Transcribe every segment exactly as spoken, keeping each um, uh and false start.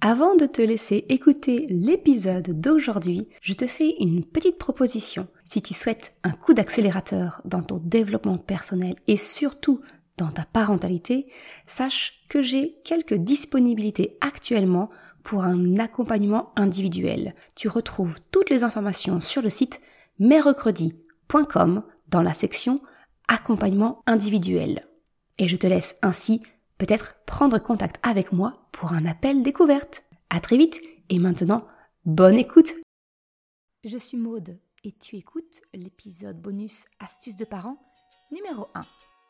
Avant de te laisser écouter l'épisode d'aujourd'hui, je te fais une petite proposition. Si tu souhaites un coup d'accélérateur dans ton développement personnel et surtout dans ta parentalité, sache que j'ai quelques disponibilités actuellement pour un accompagnement individuel. Tu retrouves toutes les informations sur le site merrecredi point com dans la section accompagnement individuel. Et je te laisse ainsi peut-être prendre contact avec moi pour un appel découverte. À très vite et maintenant, bonne écoute. Je suis Maude et tu écoutes l'épisode bonus Astuces de parents numéro un.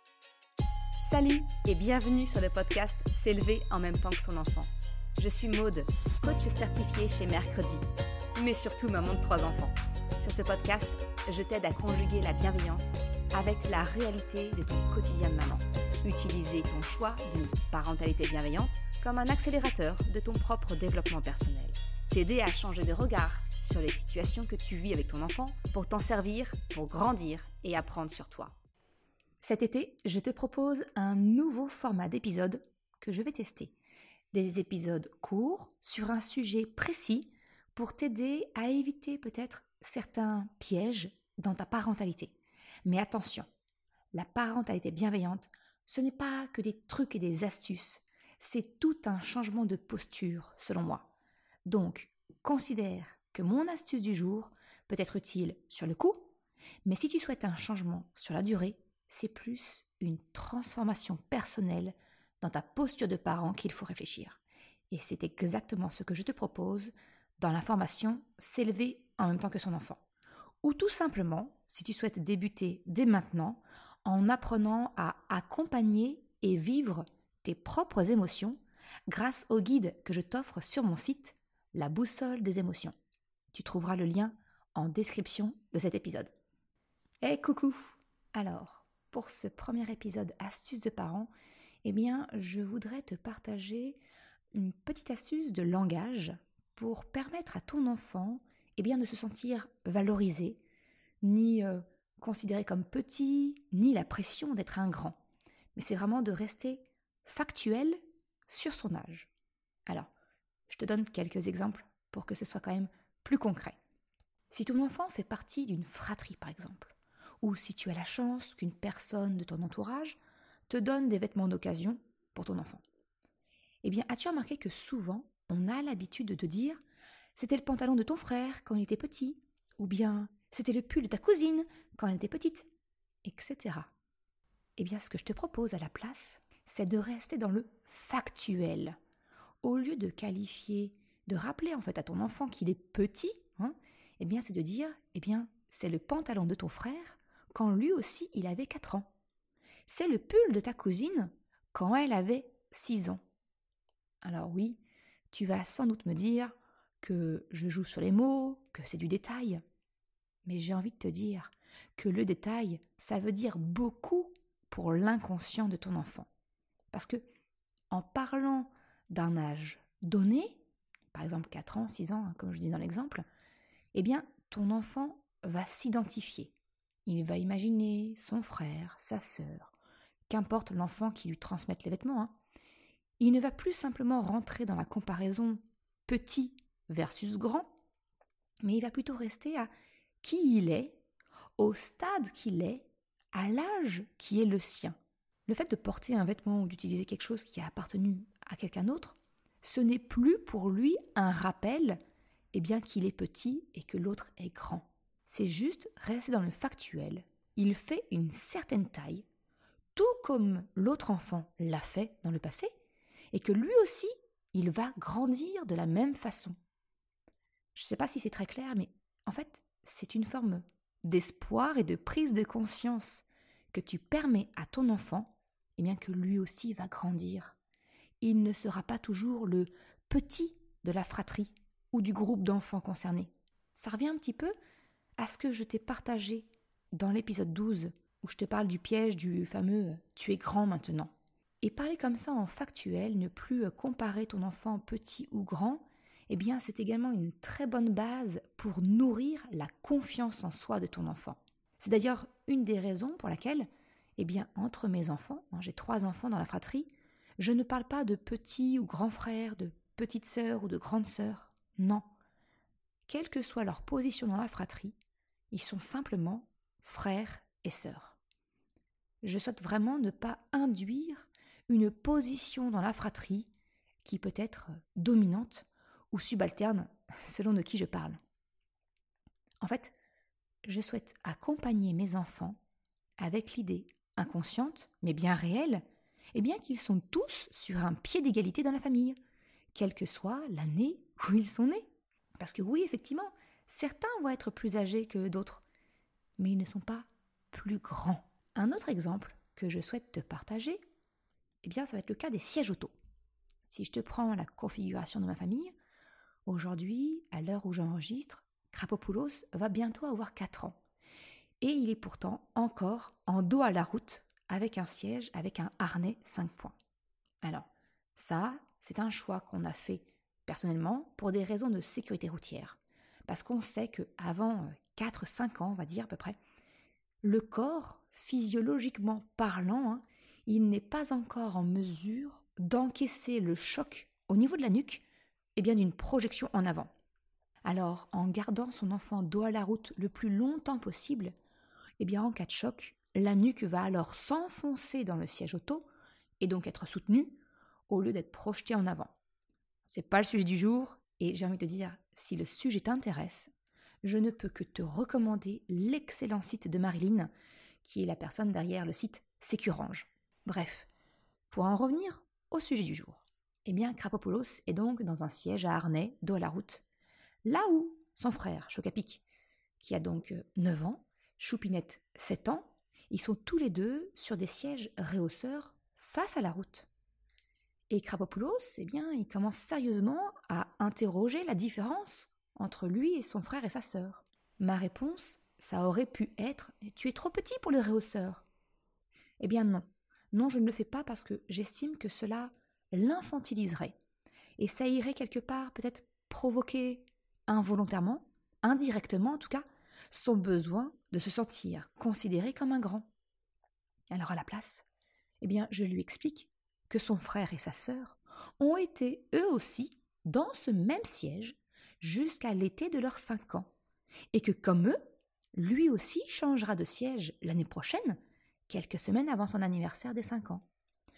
Salut et bienvenue sur le podcast S'élever en même temps que son enfant. Je suis Maude, coach certifiée chez Mercredi, mais surtout maman de trois enfants. Sur ce podcast, je t'aide à conjuguer la bienveillance avec la réalité de ton quotidien de maman. Utiliser ton choix d'une parentalité bienveillante comme un accélérateur de ton propre développement personnel. T'aider à changer de regard sur les situations que tu vis avec ton enfant pour t'en servir, pour grandir et apprendre sur toi. Cet été, je te propose un nouveau format d'épisode que je vais tester. Des épisodes courts sur un sujet précis pour t'aider à éviter peut-être certains pièges dans ta parentalité. Mais attention, la parentalité bienveillante, ce n'est pas que des trucs et des astuces, c'est tout un changement de posture selon moi. Donc, considère que mon astuce du jour peut être utile sur le coup, mais si tu souhaites un changement sur la durée, c'est plus une transformation personnelle dans ta posture de parent qu'il faut réfléchir. Et c'est exactement ce que je te propose dans la formation S'élever en même temps que son enfant. Ou tout simplement, si tu souhaites débuter dès maintenant, en apprenant à accompagner et vivre tes propres émotions grâce au guide que je t'offre sur mon site, La Boussole des émotions. Tu trouveras le lien en description de cet épisode. Hey coucou! Alors, pour ce premier épisode Astuces de parents, eh bien, je voudrais te partager une petite astuce de langage pour permettre à ton enfant eh bien, de se sentir valorisé, ni euh, considéré comme petit, ni la pression d'être un grand. Mais c'est vraiment de rester factuel sur son âge. Alors, je te donne quelques exemples pour que ce soit quand même plus concret. Si ton enfant fait partie d'une fratrie, par exemple, ou si tu as la chance qu'une personne de ton entourage te donne des vêtements d'occasion pour ton enfant, eh bien, as-tu remarqué que souvent, on a l'habitude de te dire « c'était le pantalon de ton frère quand il était petit » ou bien « c'était le pull de ta cousine quand elle était petite » et cetera. Eh bien, ce que je te propose à la place, c'est de rester dans le factuel. Au lieu de qualifier, de rappeler en fait à ton enfant qu'il est petit, hein, eh bien, c'est de dire « eh bien, c'est le pantalon de ton frère quand lui aussi il avait quatre ans. C'est le pull de ta cousine quand elle avait six ans. » Alors oui, tu vas sans doute me dire que je joue sur les mots, que c'est du détail. Mais j'ai envie de te dire que le détail, ça veut dire beaucoup pour l'inconscient de ton enfant. Parce que en parlant d'un âge donné, par exemple quatre ans, six ans, comme je dis dans l'exemple, eh bien ton enfant va s'identifier. Il va imaginer son frère, sa sœur, qu'importe l'enfant qui lui transmette les vêtements, hein. Il ne va plus simplement rentrer dans la comparaison petit versus grand, mais il va plutôt rester à qui il est, au stade qu'il est, à l'âge qui est le sien. Le fait de porter un vêtement ou d'utiliser quelque chose qui a appartenu à quelqu'un d'autre, ce n'est plus pour lui un rappel eh bien, qu'il est petit et que l'autre est grand. C'est juste rester dans le factuel. Il fait une certaine taille, tout comme l'autre enfant l'a fait dans le passé, et que lui aussi, il va grandir de la même façon. Je ne sais pas si c'est très clair, mais en fait, c'est une forme d'espoir et de prise de conscience que tu permets à ton enfant, eh bien que lui aussi va grandir. Il ne sera pas toujours le petit de la fratrie ou du groupe d'enfants concernés. Ça revient un petit peu à ce que je t'ai partagé dans l'épisode douze, où je te parle du piège du fameux « tu es grand maintenant ». Et parler comme ça en factuel, ne plus comparer ton enfant petit ou grand, eh bien c'est également une très bonne base pour nourrir la confiance en soi de ton enfant. C'est d'ailleurs une des raisons pour laquelle, eh bien entre mes enfants, hein, j'ai trois enfants dans la fratrie, je ne parle pas de petit ou grand frère, de petite sœur ou de grande sœur. Non. Quelle que soit leur position dans la fratrie, ils sont simplement frères et sœurs. Je souhaite vraiment ne pas induire une position dans la fratrie qui peut être dominante ou subalterne selon de qui je parle. En fait, je souhaite accompagner mes enfants avec l'idée inconsciente, mais bien réelle, eh bien qu'ils sont tous sur un pied d'égalité dans la famille, quelle que soit l'année où ils sont nés. Parce que oui, effectivement, certains vont être plus âgés que d'autres, mais ils ne sont pas plus grands. Un autre exemple que je souhaite te partager, eh bien ça va être le cas des sièges auto. Si je te prends la configuration de ma famille, aujourd'hui, à l'heure où j'enregistre, Krapopoulos va bientôt avoir quatre ans. Et il est pourtant encore en dos à la route avec un siège, avec un harnais cinq points. Alors, ça, c'est un choix qu'on a fait personnellement pour des raisons de sécurité routière. Parce qu'on sait qu'avant quatre cinq ans, on va dire à peu près, le corps, physiologiquement parlant, hein, il n'est pas encore en mesure d'encaisser le choc au niveau de la nuque, eh bien d'une projection en avant. Alors, en gardant son enfant dos à la route le plus longtemps possible, eh bien en cas de choc, la nuque va alors s'enfoncer dans le siège auto et donc être soutenue au lieu d'être projetée en avant. C'est pas le sujet du jour et j'ai envie de te dire, si le sujet t'intéresse, je ne peux que te recommander l'excellent site de Marilyn, qui est la personne derrière le site Sécurange. Bref, pour en revenir au sujet du jour, eh bien Krapopoulos est donc dans un siège à harnais dos à la route, là où son frère Chocapic, qui a donc neuf ans, Choupinette sept ans, ils sont tous les deux sur des sièges rehausseurs face à la route. Et Krapopoulos, eh bien, il commence sérieusement à interroger la différence entre lui et son frère et sa sœur. Ma réponse, ça aurait pu être « Tu es trop petit pour le rehausseur ». Eh bien non, non je ne le fais pas parce que j'estime que cela l'infantiliserait. Et ça irait quelque part peut-être provoquer involontairement, indirectement en tout cas, son besoin de se sentir considéré comme un grand. Alors à la place, eh bien je lui explique que son frère et sa sœur ont été eux aussi dans ce même siège jusqu'à l'été de leurs cinq ans, et que comme eux, lui aussi changera de siège l'année prochaine, quelques semaines avant son anniversaire des cinq ans.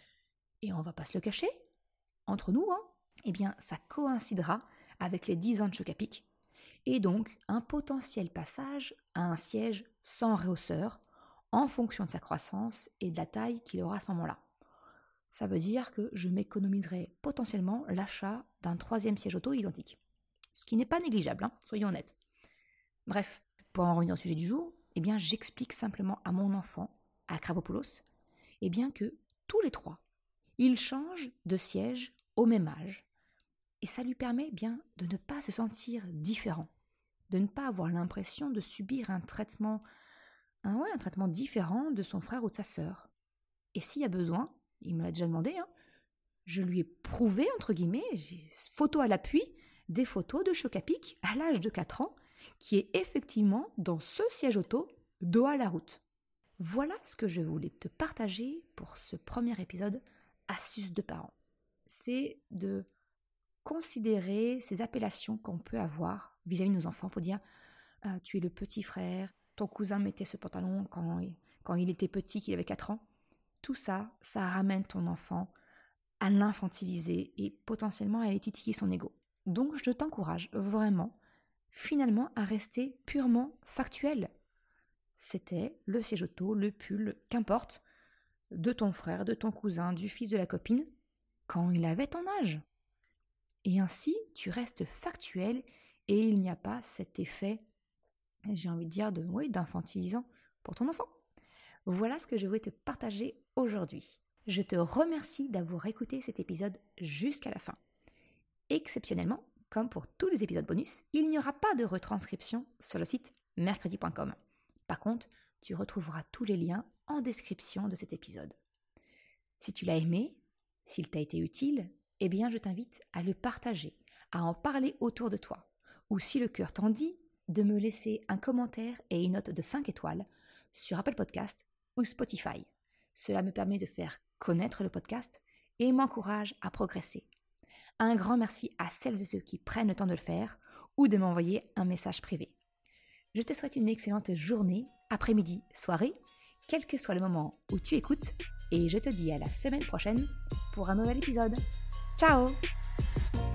Et on va pas se le cacher, entre nous, hein, eh bien ça coïncidera avec les dix ans de Chocapic, et donc un potentiel passage à un siège sans rehausseur, en fonction de sa croissance et de la taille qu'il aura à ce moment-là. Ça veut dire que je m'économiserai potentiellement l'achat d'un troisième siège auto identique. Ce qui n'est pas négligeable, hein, soyons honnêtes. Bref, pour en revenir au sujet du jour, eh bien j'explique simplement à mon enfant, à Krapopoulos, eh bien que tous les trois, ils changent de siège au même âge. Et ça lui permet eh bien de ne pas se sentir différent, de ne pas avoir l'impression de subir un traitement, un, ouais, un traitement différent de son frère ou de sa sœur. Et s'il y a besoin, il me l'a déjà demandé, hein, je lui ai prouvé, entre guillemets, j'ai photo à l'appui, des photos de Chocapic à l'âge de quatre ans, qui est effectivement dans ce siège auto, dos à la route. Voilà ce que je voulais te partager pour ce premier épisode Astuces de parents. C'est de considérer ces appellations qu'on peut avoir vis-à-vis de nos enfants pour dire ah, tu es le petit frère, ton cousin mettait ce pantalon quand il, quand il était petit, qu'il avait quatre ans. Tout ça, ça ramène ton enfant à l'infantiliser et potentiellement à aller titiller son ego. Donc je t'encourage vraiment, finalement, à rester purement factuel. C'était le siège auto, le pull, qu'importe, de ton frère, de ton cousin, du fils de la copine, quand il avait ton âge. Et ainsi, tu restes factuel et il n'y a pas cet effet, j'ai envie de dire, de, oui, d'infantilisant pour ton enfant. Voilà ce que je voulais te partager aujourd'hui. Je te remercie d'avoir écouté cet épisode jusqu'à la fin. Exceptionnellement, comme pour tous les épisodes bonus, il n'y aura pas de retranscription sur le site mercredi point com. Par contre, tu retrouveras tous les liens en description de cet épisode. Si tu l'as aimé, s'il t'a été utile, eh bien je t'invite à le partager, à en parler autour de toi, ou si le cœur t'en dit, de me laisser un commentaire et une note de cinq étoiles sur Apple Podcast ou Spotify. Cela me permet de faire connaître le podcast et m'encourage à progresser. Un grand merci à celles et ceux qui prennent le temps de le faire ou de m'envoyer un message privé. Je te souhaite une excellente journée, après-midi, soirée, quel que soit le moment où tu écoutes, et je te dis à la semaine prochaine pour un nouvel épisode. Ciao!